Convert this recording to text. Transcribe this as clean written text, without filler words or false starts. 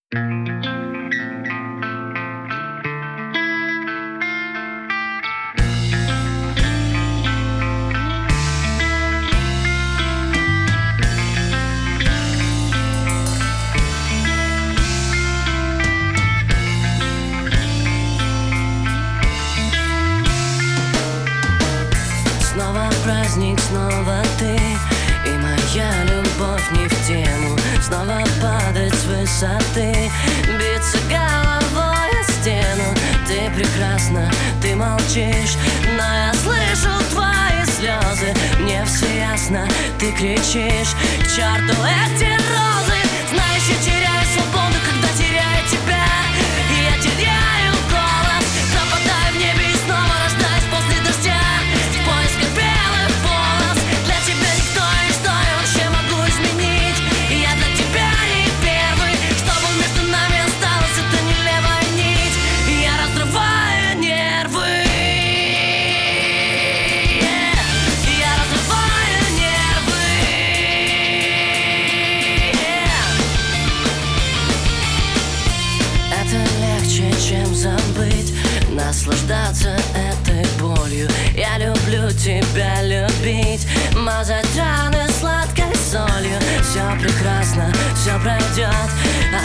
Снова праздник, снова ты, и моя любовь не в тему. Снова падать с высоты, биться головой о стену. Ты прекрасна, ты молчишь, но я слышу твои слезы. Мне все ясно, ты кричишь: к черту эти розы. Знаешь, я теряю свободу, когда теряю тебя. И я теряю голос, пропадаю в небе и снова рождаюсь после дождя. В поисках белых полос. Для тебя никто и что я вообще могу изменить. И я для тебя не первый, чтобы между нами осталась эта нелепая нить. И я разрываю нервы. Я разрываю нервы. Это легче, чем забыть, наслаждаться этой болью. Я люблю тебя любить, мазать раны сладкой солью. Все прекрасно, все пройдет,